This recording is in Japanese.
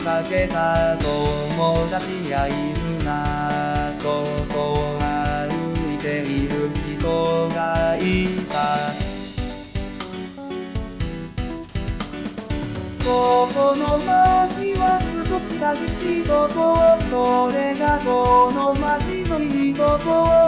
かけた友達がいるな。ここを歩いている人がいた。ここの街は少し寂しいとこ、それがこの街のいいとこ。